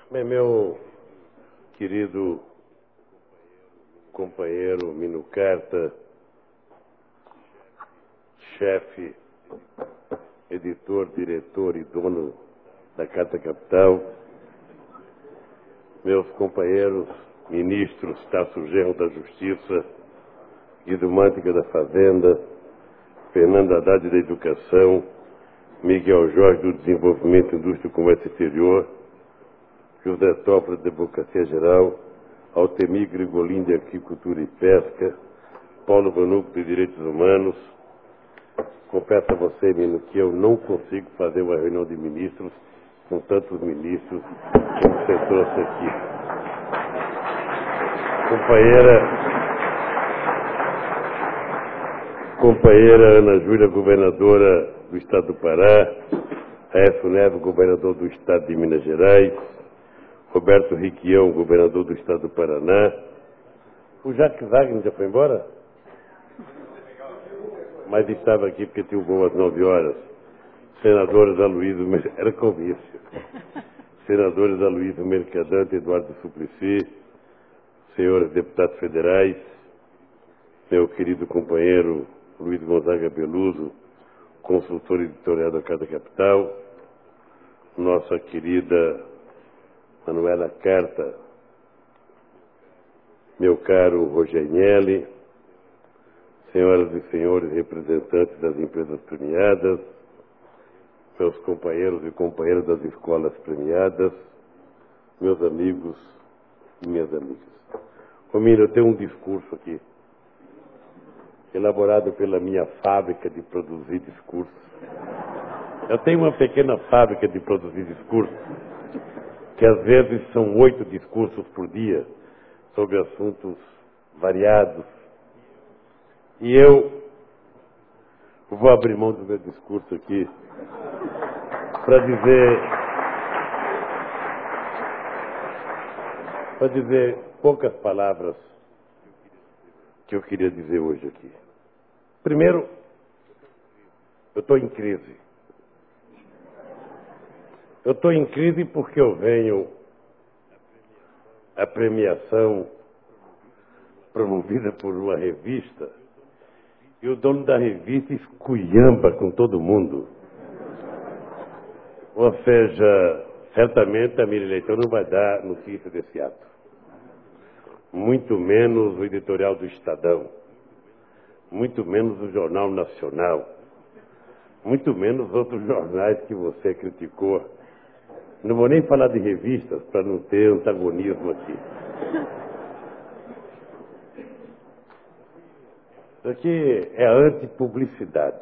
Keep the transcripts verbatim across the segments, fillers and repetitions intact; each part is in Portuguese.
Bem, meu querido companheiro Mino Carta, chefe, editor, diretor e dono da Carta Capital, meus companheiros ministros Tasso Genro da Justiça, Guido Mantega da Fazenda, Fernando Haddad da Educação, Miguel Jorge do Desenvolvimento, Indústria e Comércio Exterior, José Toffoli da Democracia Geral, Altemir Grigolin de Agricultura e Pesca, Paulo Vanucco de Direitos Humanos. Confesso a você, Mino, que eu não consigo fazer uma reunião de ministros com tantos ministros como você trouxe aqui. Companheira... Companheira Ana Júlia, governadora do Estado do Pará, Aécio Neves, governador do Estado de Minas Gerais, Roberto Riquião, governador do Estado do Paraná. O Jacques Wagner já foi embora? Mas estava aqui porque tinha o voo às nove horas. Senadores Aloysio Mercadante, era comício. Senadores Aloysio Mercadante, Eduardo Suplicy, senhores deputados federais, meu querido companheiro Luiz Gonzaga Beluso, consultor editorial da Carta Capital, nossa querida Manuela Carta, meu caro Rogenelli, senhoras e senhores representantes das empresas premiadas, meus companheiros e companheiras das escolas premiadas, meus amigos e minhas amigas. Romino, eu tenho um discurso aqui, elaborado pela minha fábrica de produzir discursos. Eu tenho uma pequena fábrica de produzir discursos, que às vezes são oito discursos por dia, sobre assuntos variados. E eu vou abrir mão do meu discurso aqui para dizer, para dizer poucas palavras que eu queria dizer hoje aqui. Primeiro, eu estou em crise. Eu estou em crise porque eu venho a premiação promovida por uma revista e o dono da revista esculhamba com todo mundo. Ou seja, certamente a Miriam Leitão não vai dar notícia desse ato. Muito menos o editorial do Estadão. Muito menos o Jornal Nacional. Muito menos outros jornais que você criticou. Não vou nem falar de revistas para não ter antagonismo aqui. Isso aqui é a antipublicidade.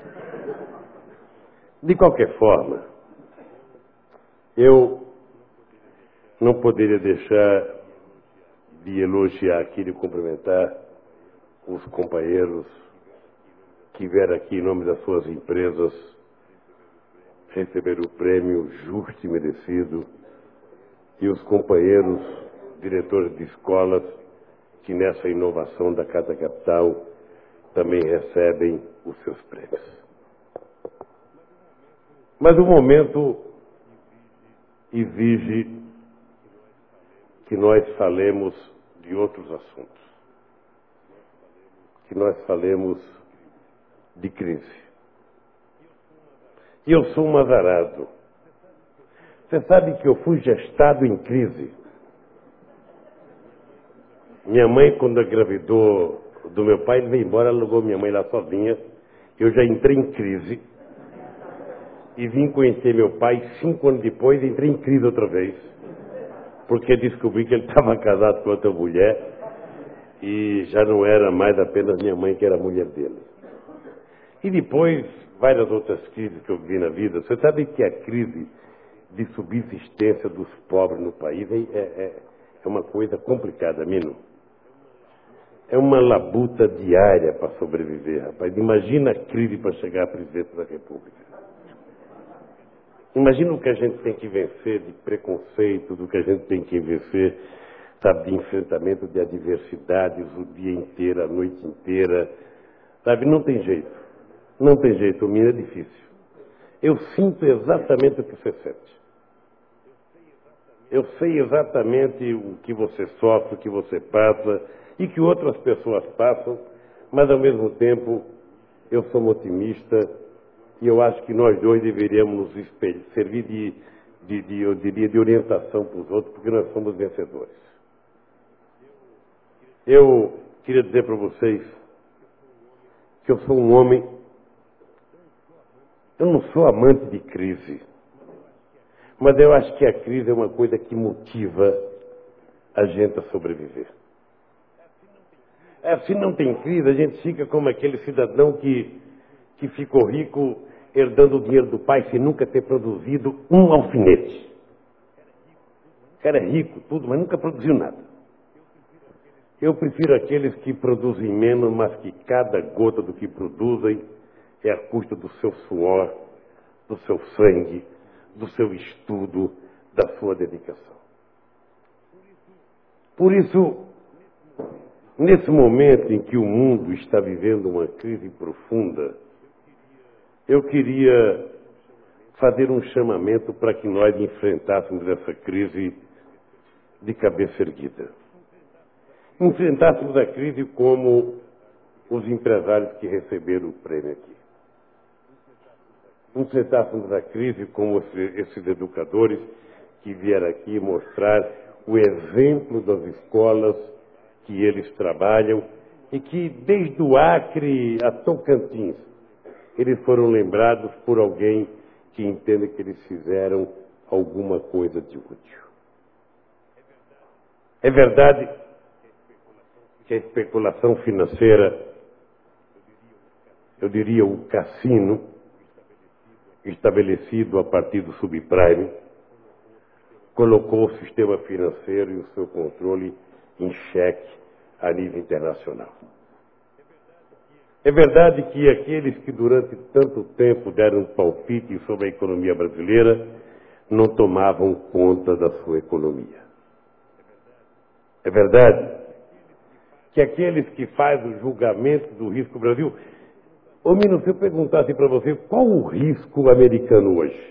De qualquer forma, eu não poderia deixar de elogiar aqui, de cumprimentar os companheiros que vieram aqui em nome das suas empresas receber o prêmio justo e merecido, e os companheiros diretores de escolas que nessa inovação da Carta Capital também recebem os seus prêmios. Mas o momento exige que nós falemos de outros assuntos, que nós falemos de crise. E eu sou um azarado. Você sabe que eu fui gestado em crise. Minha mãe, quando engravidou do meu pai, ele veio embora, alugou minha mãe lá sozinha. Eu já entrei em crise. E vim conhecer meu pai cinco anos depois e entrei em crise outra vez. Porque descobri que ele estava casado com outra mulher e já não era mais apenas minha mãe que era a mulher dele. E depois, várias outras crises que eu vi na vida. Você sabe que a crise de subsistência dos pobres no país é, é, é uma coisa complicada, Mino. É uma labuta diária para sobreviver, rapaz. Imagina a crise para chegar à presidência da República. Imagina o que a gente tem que vencer de preconceito, do que a gente tem que vencer, sabe, de enfrentamento de adversidades o dia inteiro, a noite inteira. Sabe, não tem jeito. Não tem jeito, o Mino é difícil. Eu sinto exatamente o que você sente. Eu sei exatamente o que você sofre, o que você passa e que outras pessoas passam, mas ao mesmo tempo eu sou um otimista e eu acho que nós dois deveríamos nos espelhar, servir de, de, de, eu diria, de orientação para os outros, porque nós somos vencedores. Eu queria dizer para vocês que eu sou um homem, eu não sou amante de crise, mas eu acho que a crise é uma coisa que motiva a gente a sobreviver. É, se não tem crise, a gente fica como aquele cidadão que, que ficou rico herdando o dinheiro do pai sem nunca ter produzido um alfinete. O cara é rico, tudo, mas nunca produziu nada. Eu prefiro aqueles que produzem menos, mas que cada gota do que produzem é a custa do seu suor, do seu sangue, do seu estudo, da sua dedicação. Por isso, nesse momento em que o mundo está vivendo uma crise profunda, eu queria fazer um chamamento para que nós enfrentássemos essa crise de cabeça erguida. Enfrentássemos a crise como os empresários que receberam o prêmio aqui. Enfrentássemos a crise como esses educadores que vieram aqui mostrar o exemplo das escolas que eles trabalham e que, desde o Acre a Tocantins, eles foram lembrados por alguém que entende que eles fizeram alguma coisa de útil. É verdade que a especulação financeira, eu diria o cassino, estabelecido a partir do subprime, colocou o sistema financeiro e o seu controle em xeque a nível internacional. É verdade que aqueles que durante tanto tempo deram palpite sobre a economia brasileira não tomavam conta da sua economia. É verdade que aqueles que fazem o julgamento do risco Brasil... Ô, Mino, se eu perguntasse para você, qual o risco americano hoje?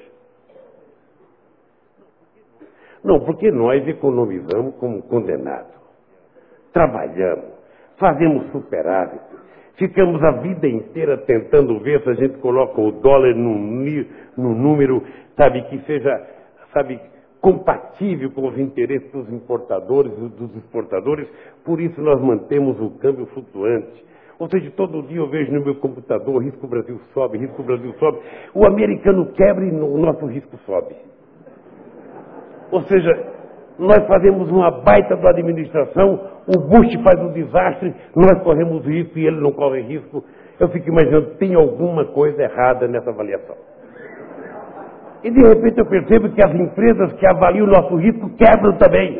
Não, porque nós economizamos como condenados. Trabalhamos, fazemos superávit, ficamos a vida inteira tentando ver se a gente coloca o dólar num, num número, sabe, que seja, sabe, compatível com os interesses dos importadores e dos exportadores. Por isso nós mantemos o câmbio flutuante. Ou seja, todo dia eu vejo no meu computador, risco Brasil sobe, risco Brasil sobe. O americano quebra e o nosso risco sobe. Ou seja, nós fazemos uma baita da administração, o Bush faz um desastre, nós corremos risco e ele não corre risco. Eu fico imaginando, tem alguma coisa errada nessa avaliação. E de repente eu percebo que as empresas que avaliam o nosso risco quebram também.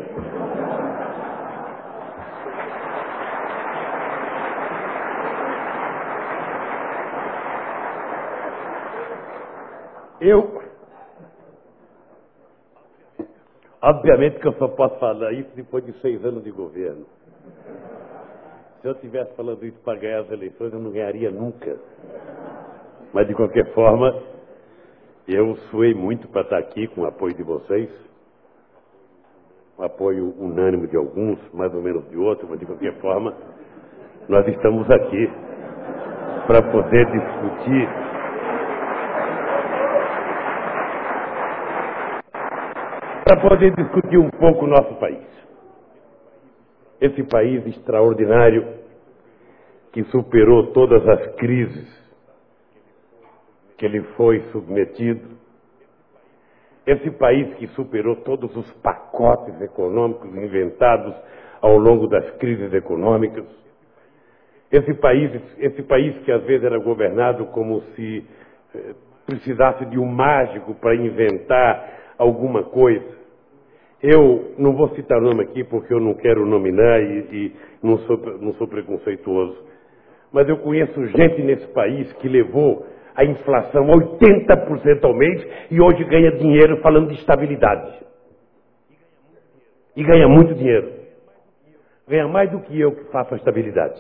Eu, obviamente que eu só posso falar isso depois de seis anos de governo. Se eu estivesse falando isso para ganhar as eleições, eu não ganharia nunca. Mas, de qualquer forma, eu suei muito para estar aqui com o apoio de vocês. O apoio unânime de alguns, mais ou menos de outros, mas, de qualquer forma, nós estamos aqui para poder discutir para poder discutir um pouco o nosso país. Esse país extraordinário que superou todas as crises que ele foi submetido. Esse país que superou todos os pacotes econômicos inventados ao longo das crises econômicas. Esse país, esse país que às vezes era governado como se eh, precisasse de um mágico para inventar alguma coisa. Eu não vou citar nome aqui porque eu não quero nominar e, e não, sou, não sou preconceituoso, mas eu conheço gente nesse país que levou a inflação a oitenta por cento ao mês e hoje ganha dinheiro falando de estabilidade. E ganha muito dinheiro. Ganha mais do que eu que faço a estabilidade.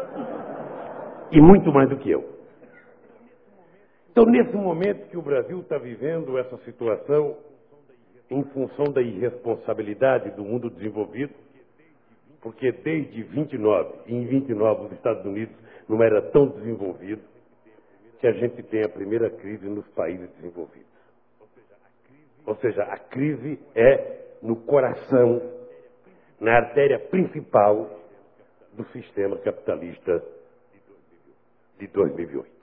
E muito mais do que eu. Então, nesse momento que o Brasil está vivendo essa situação em função da irresponsabilidade do mundo desenvolvido, porque desde vinte e nove, e em vinte e nove os Estados Unidos não era tão desenvolvido, que a gente tem a primeira crise nos países desenvolvidos. Ou seja, a crise é no coração, na artéria principal do sistema capitalista de dois mil e oito.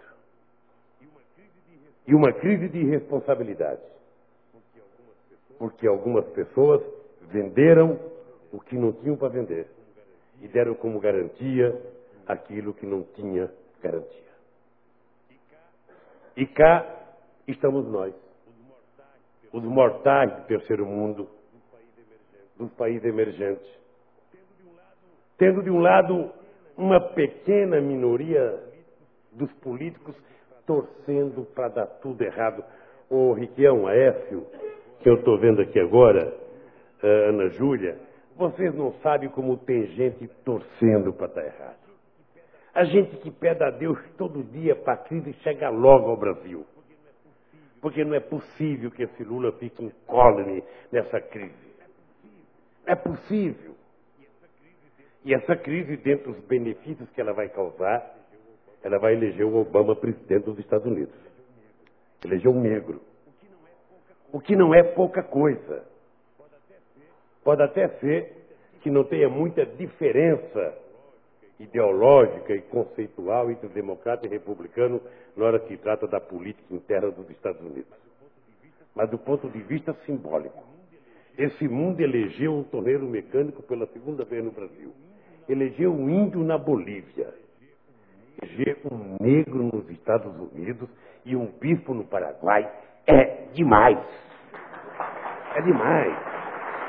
E uma crise de irresponsabilidade, porque algumas pessoas venderam o que não tinham para vender e deram como garantia aquilo que não tinha garantia. E cá estamos nós, os mortais do terceiro mundo, dos países emergentes, tendo de um lado uma pequena minoria dos políticos torcendo para dar tudo errado. Ô Riquião, Aécio, que eu estou vendo aqui agora, Ana Júlia, vocês não sabem como tem gente torcendo para dar errado. A gente que pede a Deus todo dia para a crise chegar logo ao Brasil. Porque não é possível que esse Lula fique incólume nessa crise. Não é possível. E essa crise, dentro dos benefícios que ela vai causar, ela vai eleger o Obama presidente dos Estados Unidos. Eleger um negro. O que não é pouca coisa. Pode até ser que não tenha muita diferença ideológica e conceitual entre democrata e republicano na hora que trata da política interna dos Estados Unidos. Mas do ponto de vista simbólico, esse mundo elegeu um torneiro mecânico pela segunda vez no Brasil. Elegeu um índio na Bolívia. Eleger um negro nos Estados Unidos e um bispo no Paraguai é demais. É demais.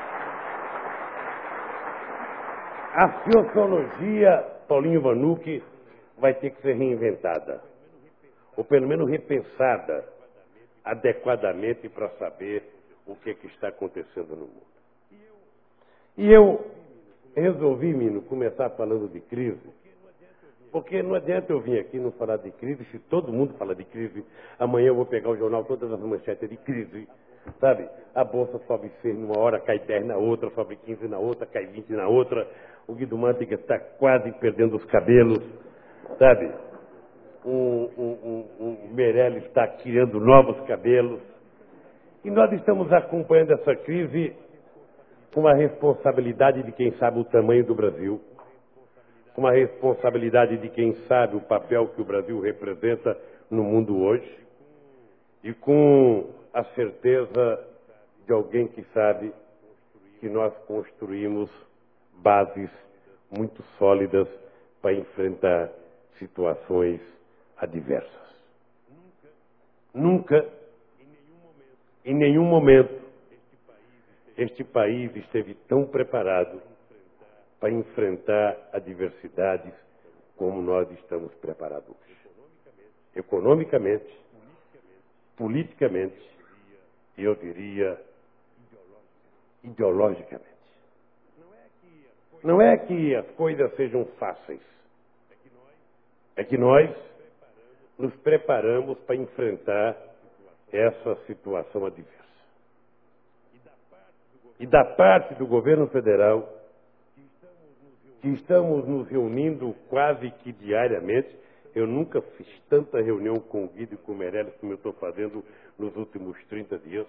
A sociologia, Paulinho Vanucci, vai ter que ser reinventada. Ou pelo menos repensada adequadamente para saber o que, é que está acontecendo no mundo. E eu resolvi, Mino, começar falando de crise, porque não adianta eu vir aqui não falar de crise, se todo mundo fala de crise, amanhã eu vou pegar o jornal, todas as manchetes de crise, sabe? A bolsa sobe seis numa hora, cai dez na outra, sobe quinze na outra, cai vinte na outra, o Guido Mantega está quase perdendo os cabelos, sabe? O um, um, um, um Meirelles está criando novos cabelos, e nós estamos acompanhando essa crise com a responsabilidade de quem sabe o tamanho do Brasil, com a responsabilidade de quem sabe o papel que o Brasil representa no mundo hoje e com a certeza de alguém que sabe que nós construímos bases muito sólidas para enfrentar situações adversas. Nunca, em nenhum momento, este país esteve tão preparado para enfrentar adversidades como nós estamos preparados hoje. Economicamente, politicamente e, eu diria, ideologicamente. Não é que as coisas sejam fáceis. É que nós nos preparamos para enfrentar essa situação adversa. E da parte do governo federal, que estamos nos reunindo quase que diariamente. Eu nunca fiz tanta reunião com o Guido e com o Meirelles como eu estou fazendo nos últimos trinta dias.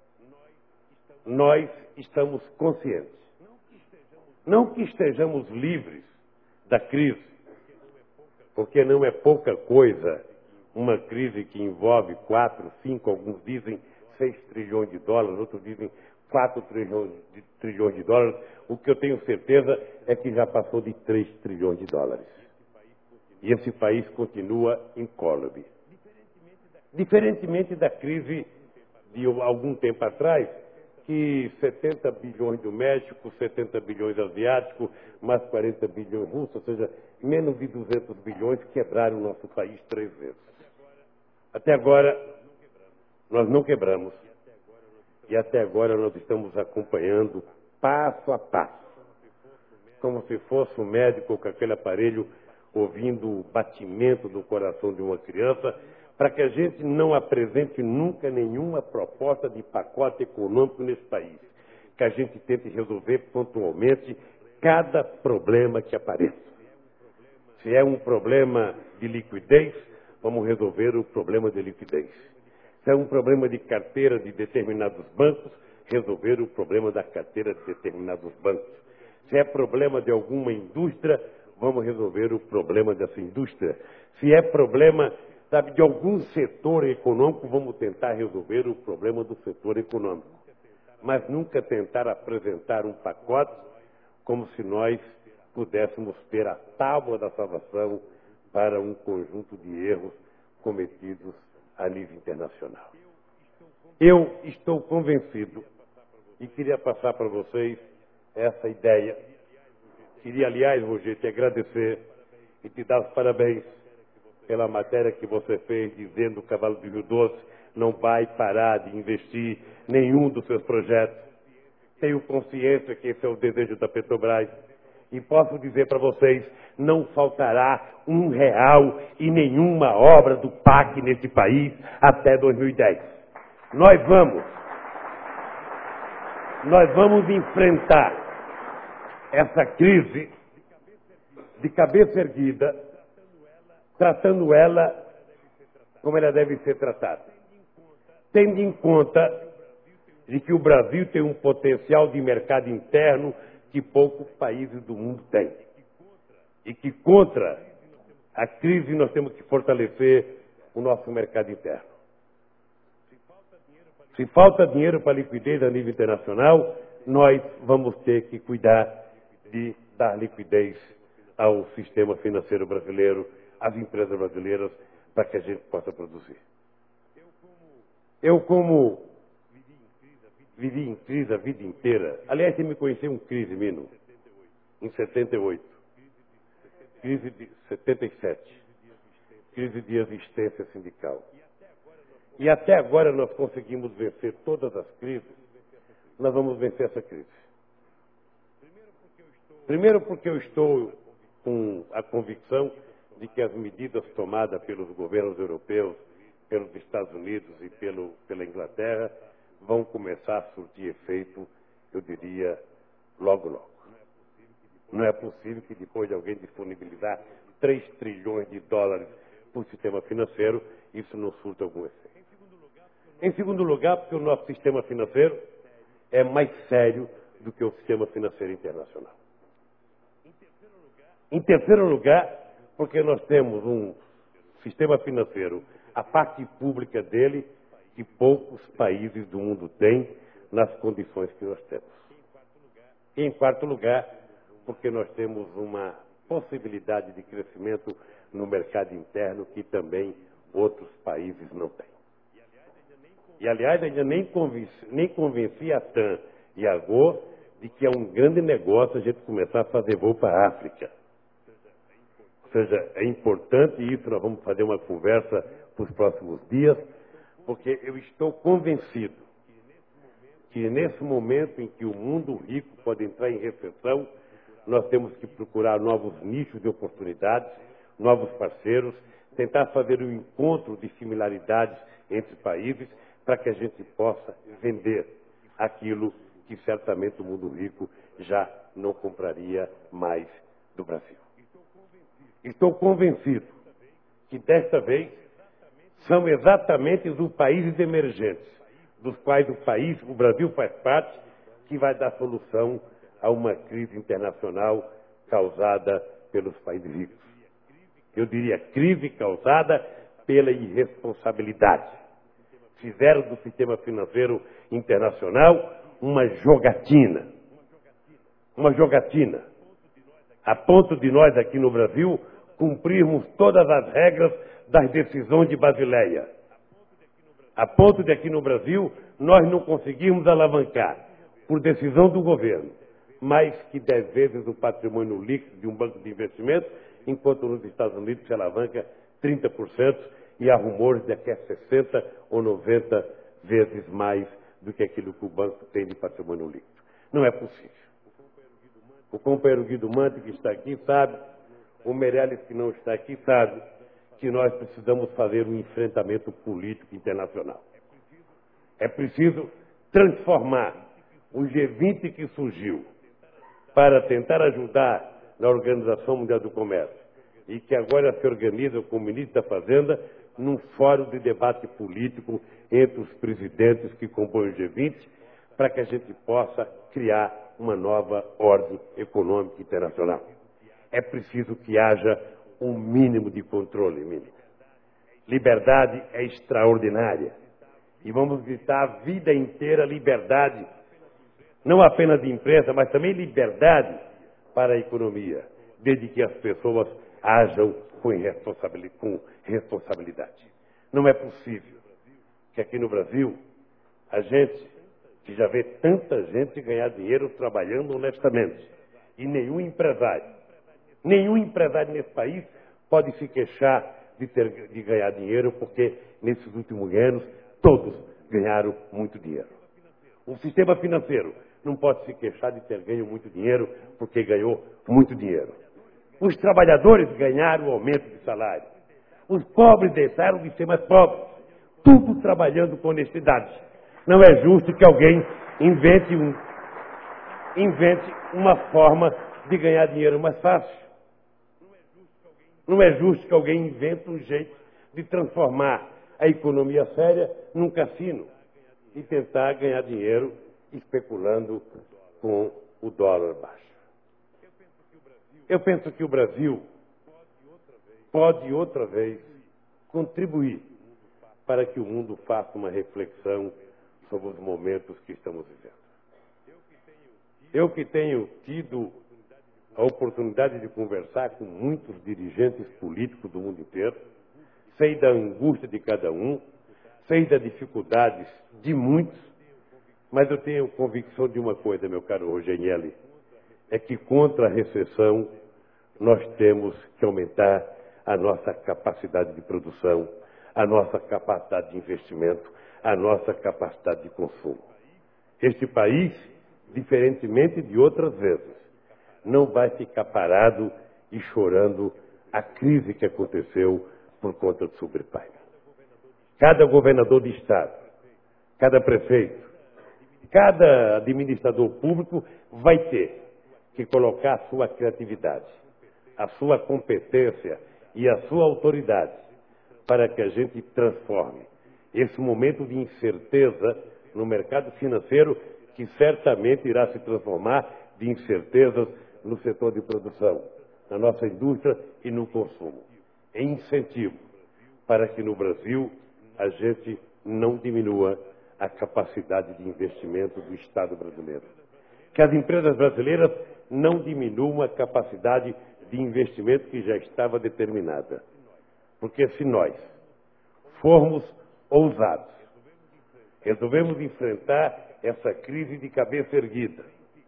Nós estamos conscientes. Não que estejamos livres da crise, porque não é pouca coisa uma crise que envolve quatro, cinco, alguns dizem seis trilhões de dólares, outros dizem quatro trilhões de, trilhões de dólares. O que eu tenho certeza é que já passou de três trilhões de dólares. E esse país continua incólume. Diferentemente da crise de algum tempo atrás, que setenta bilhões do México, setenta bilhões asiático, mais quarenta bilhões russos, ou seja, menos de duzentos bilhões quebraram o nosso país três vezes. Até agora, nós não quebramos. E até agora nós estamos acompanhando passo a passo, como se fosse um médico com aquele aparelho ouvindo o batimento do coração de uma criança, para que a gente não apresente nunca nenhuma proposta de pacote econômico nesse país, que a gente tente resolver pontualmente cada problema que apareça. Se é um problema de liquidez, vamos resolver o problema de liquidez. Se é um problema de carteira de determinados bancos, resolver o problema da carteira de determinados bancos. Se é problema de alguma indústria, vamos resolver o problema dessa indústria. Se é problema, sabe, de algum setor econômico, vamos tentar resolver o problema do setor econômico. Mas nunca tentar apresentar um pacote como se nós pudéssemos ter a tábua da salvação para um conjunto de erros cometidos a nível internacional. Eu estou convencido, e queria passar para vocês essa ideia. Queria, aliás, Roger, te agradecer e te dar os parabéns pela matéria que você fez, dizendo que o Cavalo do Rio Doce não vai parar de investir nenhum dos seus projetos. Tenho consciência que esse é o desejo da Petrobras. E posso dizer para vocês, não faltará um real e nenhuma obra do P A C nesse país até dois mil e dez. Nós vamos, nós vamos enfrentar essa crise de cabeça erguida, tratando ela como ela deve ser tratada. Tendo em conta de que o Brasil tem um potencial de mercado interno que poucos países do mundo têm. E que contra a crise nós temos que fortalecer o nosso mercado interno. Se falta dinheiro para liquidez a nível internacional, nós vamos ter que cuidar de dar liquidez ao sistema financeiro brasileiro, às empresas brasileiras, para que a gente possa produzir. Eu, como vivi em crise a vida inteira, aliás, você me conheceu em crise, Mino, em setenta e oito, crise de setenta e sete, crise de existência sindical. E até agora nós conseguimos vencer todas as crises, nós vamos vencer essa crise. Primeiro porque eu estou com a convicção de que as medidas tomadas pelos governos europeus, pelos Estados Unidos e pelo, pela Inglaterra, vão começar a surtir efeito, eu diria, logo, logo. Não é possível que depois de alguém disponibilizar três trilhões de dólares para o sistema financeiro, isso não surta algum efeito. Em segundo lugar, porque o nosso sistema financeiro é mais sério do que o sistema financeiro internacional. Em terceiro lugar, porque nós temos um sistema financeiro, a parte pública dele, que poucos países do mundo têm nas condições que nós temos. E em quarto lugar, porque nós temos uma possibilidade de crescimento no mercado interno que também outros países não têm. E, aliás, ainda nem convenci, nem convenci a TAM e a Gol de que é um grande negócio a gente começar a fazer voo para a África. Ou seja, é importante isso, nós vamos fazer uma conversa para os próximos dias, porque eu estou convencido que nesse momento em que o mundo rico pode entrar em recessão, nós temos que procurar novos nichos de oportunidades, novos parceiros, tentar fazer um encontro de similaridades entre países para que a gente possa vender aquilo que certamente o mundo rico já não compraria mais do Brasil. Estou convencido que desta vez são exatamente os países emergentes, dos quais o país, o Brasil faz parte, que vai dar solução a uma crise internacional causada pelos países ricos. Eu diria crise causada pela irresponsabilidade. Fizeram do sistema financeiro internacional uma jogatina. Uma jogatina. A ponto de nós aqui no Brasil cumprirmos todas as regras das decisões de Basileia. A ponto de aqui no Brasil nós não conseguirmos alavancar, por decisão do governo, mais que dez vezes o patrimônio líquido de um banco de investimento, enquanto nos Estados Unidos se alavanca trinta por cento e há rumores de que é sessenta ou noventa vezes mais do que aquilo que o banco tem de patrimônio líquido. Não é possível. O companheiro Guido Mante, que está aqui, sabe, o Meirelles, que não está aqui, sabe, que nós precisamos fazer um enfrentamento político internacional. É preciso transformar o G vinte que surgiu para tentar ajudar na Organização Mundial do Comércio e que agora se organiza com o ministro da Fazenda num fórum de debate político entre os presidentes que compõem o G vinte para que a gente possa criar uma nova ordem econômica internacional. É preciso que haja um mínimo de controle, mínimo. Liberdade é extraordinária. E vamos gritar a vida inteira liberdade, não apenas de imprensa, mas também liberdade para a economia, desde que as pessoas ajam com responsabilidade. Não é possível que aqui no Brasil a gente, que já vê tanta gente ganhar dinheiro trabalhando honestamente, e nenhum empresário, nenhum empresário nesse país pode se queixar de, ter, de ganhar dinheiro, porque nesses últimos anos todos ganharam muito dinheiro. O sistema financeiro não pode se queixar de ter ganho muito dinheiro, porque ganhou muito dinheiro. Os trabalhadores ganharam aumento de salário. Os pobres deixaram de ser mais pobres. Tudo trabalhando com honestidade. Não é justo que alguém invente, um, invente uma forma de ganhar dinheiro mais fácil. Não é justo que alguém invente um jeito de transformar a economia séria num cassino e tentar ganhar dinheiro especulando com o dólar baixo. Eu penso que o Brasil pode outra vez contribuir para que o mundo faça uma reflexão sobre os momentos que estamos vivendo. Eu que tenho tido a oportunidade de conversar com muitos dirigentes políticos do mundo inteiro, sei da angústia de cada um, sei das dificuldades de muitos, mas eu tenho convicção de uma coisa, meu caro Rogenielli, é que contra a recessão nós temos que aumentar a nossa capacidade de produção, a nossa capacidade de investimento, a nossa capacidade de consumo. Este país, diferentemente de outras vezes, não vai ficar parado e chorando a crise que aconteceu por conta do subprime. Cada governador de estado, cada prefeito, cada administrador público vai ter que colocar a sua criatividade, a sua competência e a sua autoridade para que a gente transforme esse momento de incerteza no mercado financeiro, que certamente irá se transformar de incertezas no setor de produção, na nossa indústria e no consumo. Em incentivo para que no Brasil a gente não diminua a capacidade de investimento do Estado brasileiro. Que as empresas brasileiras não diminuam a capacidade de investimento que já estava determinada. Porque se nós formos ousados, resolvemos enfrentar essa crise de cabeça erguida,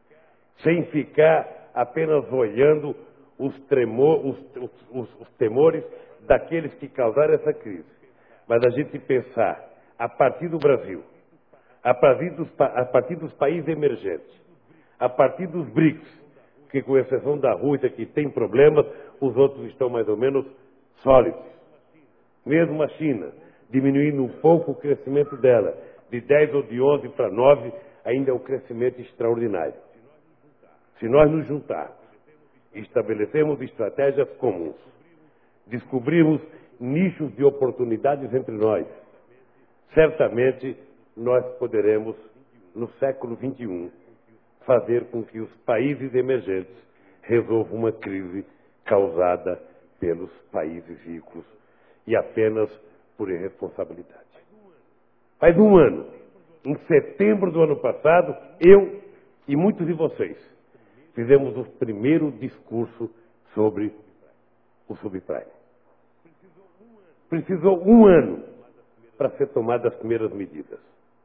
sem ficar apenas olhando os, tremor, os, os, os temores daqueles que causaram essa crise, mas a gente pensar a partir do Brasil, a partir dos, a partir dos países emergentes, a partir dos BRICS, que com exceção da Rússia, que tem problemas, os outros estão mais ou menos sólidos. Mesmo a China, diminuindo um pouco o crescimento dela, de dez ou de onze para nove, ainda é um crescimento extraordinário. Se nós nos juntarmos, estabelecemos estratégias comuns, descobrirmos nichos de oportunidades entre nós, certamente nós poderemos, no século vinte e um, fazer com que os países emergentes resolvam uma crise causada pelos países ricos e apenas por irresponsabilidade. Faz um ano, em setembro do ano passado, eu e muitos de vocês fizemos o primeiro discurso sobre o subprime. Precisou um ano para ser tomada as primeiras medidas.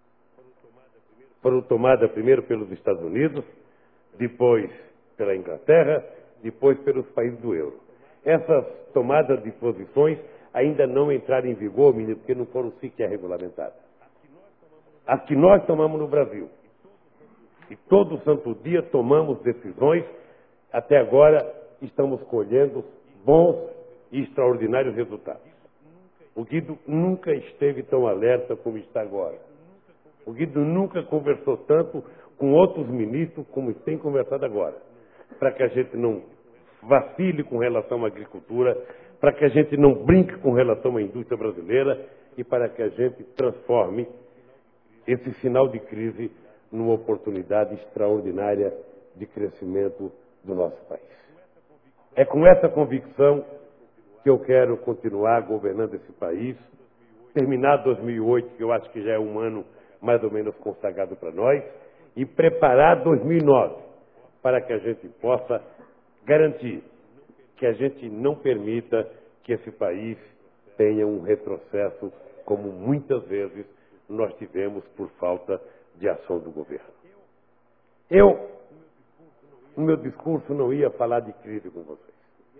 Foram tomadas primeiro pelos Estados Unidos, depois pela Inglaterra, depois pelos países do euro. Essas tomadas de posições ainda não entraram em vigor, menino, porque não foram sequer regulamentadas. As que nós tomamos no Brasil, e todo santo dia tomamos decisões, até agora estamos colhendo bons e extraordinários resultados. O Guido nunca esteve tão alerta como está agora. O Guido nunca conversou tanto com outros ministros como tem conversado agora, para que a gente não vacile com relação à agricultura, para que a gente não brinque com relação à indústria brasileira e para que a gente transforme esse sinal de crise numa oportunidade extraordinária de crescimento do nosso país. É com essa convicção que eu quero continuar governando esse país, terminar dois mil e oito, que eu acho que já é um ano mais ou menos consagrado para nós, e preparar dois mil e nove, para que a gente possa garantir que a gente não permita que esse país tenha um retrocesso, como muitas vezes nós tivemos por falta de ação do governo. Eu, no meu discurso, não ia falar de crise com vocês.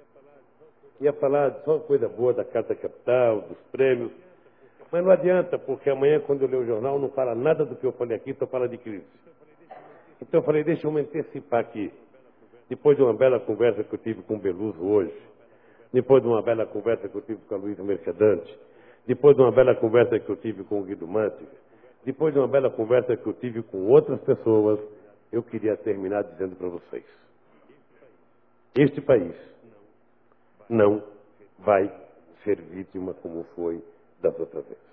Ia falar só coisa boa da Carta Capital, dos prêmios, mas não adianta, porque amanhã, quando eu ler o jornal, não fala nada do que eu falei aqui, só fala de crise. Então eu falei, deixa eu me antecipar aqui. Depois de uma bela conversa que eu tive com o Beluso hoje, depois de uma bela conversa que eu tive com a Luísa Mercadante, depois de uma bela conversa que eu tive com o Guido Mantega, depois de uma bela conversa que eu tive com outras pessoas, eu queria terminar dizendo para vocês: este país não vai ser vítima como foi das outras vezes.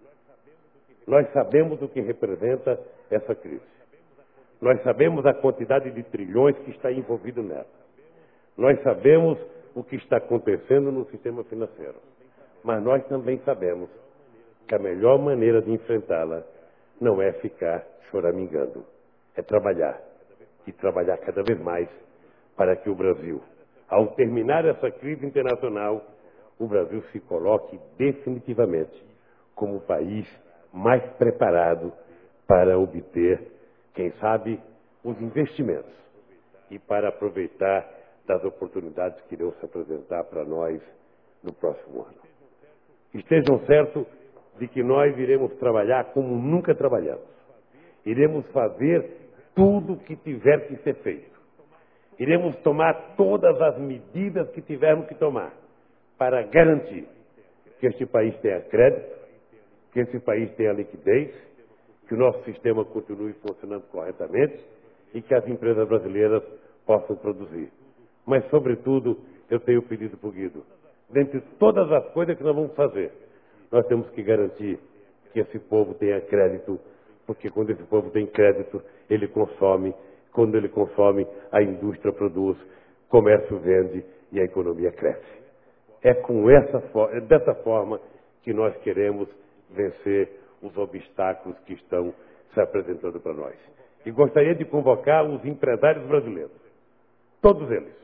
Nós sabemos o que representa essa crise. Nós sabemos a quantidade de trilhões que está envolvido nela. Nós sabemos o que está acontecendo no sistema financeiro. Mas nós também sabemos que a melhor maneira de enfrentá-la não é ficar choramingando. É trabalhar. E trabalhar cada vez mais para que o Brasil, ao terminar essa crise internacional, o Brasil se coloque definitivamente como o país mais preparado para obter, quem sabe, os investimentos e para aproveitar das oportunidades que irão se apresentar para nós no próximo ano. Estejam certos de que nós iremos trabalhar como nunca trabalhamos. Iremos fazer tudo o que tiver que ser feito. Iremos tomar todas as medidas que tivermos que tomar para garantir que este país tenha crédito, que esse país tenha liquidez, que o nosso sistema continue funcionando corretamente e que as empresas brasileiras possam produzir. Mas, sobretudo, eu tenho pedido para o Guido, dentre todas as coisas que nós vamos fazer, nós temos que garantir que esse povo tenha crédito, porque quando esse povo tem crédito, ele consome. Quando ele consome, a indústria produz, o comércio vende e a economia cresce. É com essa, é dessa forma que nós queremos vencer os obstáculos que estão se apresentando para nós. E gostaria de convocar os empresários brasileiros, todos eles,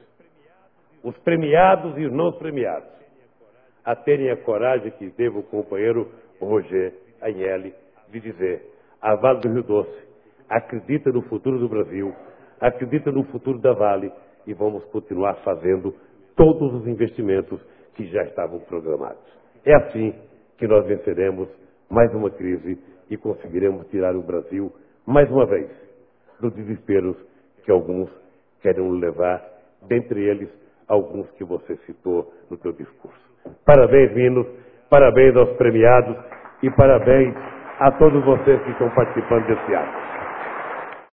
os premiados e os não premiados, a terem a coragem que teve o companheiro Roger Agnelli de dizer: a Vale do Rio Doce acredita no futuro do Brasil, acredita no futuro da Vale e vamos continuar fazendo todos os investimentos que já estavam programados. É assim que nós venceremos mais uma crise e conseguiremos tirar o Brasil, mais uma vez, dos desesperos que alguns querem levar, dentre eles alguns que você citou no seu discurso. Parabéns, Minos, parabéns aos premiados e parabéns a todos vocês que estão participando desse ato.